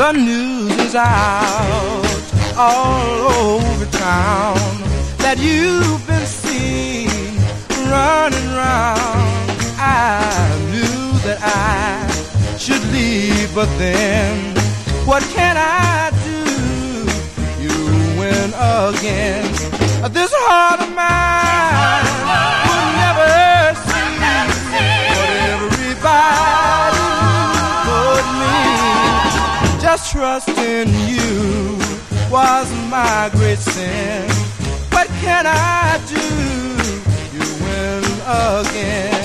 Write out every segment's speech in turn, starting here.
The news is out all over town that you've been seen running round. I knew that I should leave, but then what can I do? You win again. This heart of mine would never see what everybody told me. Just trust in you was my great sin. What can I do? You win again.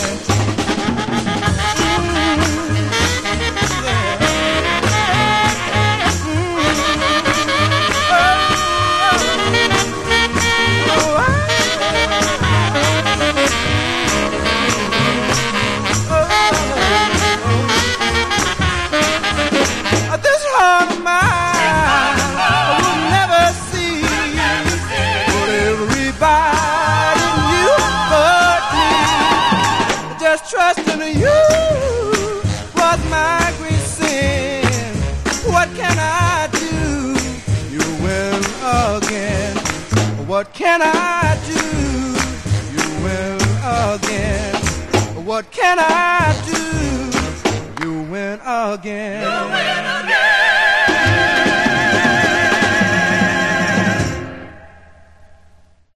Trust in you was my great sin. What can I do? You win again. What can I do? You win again. What can I do? You win again. You win again.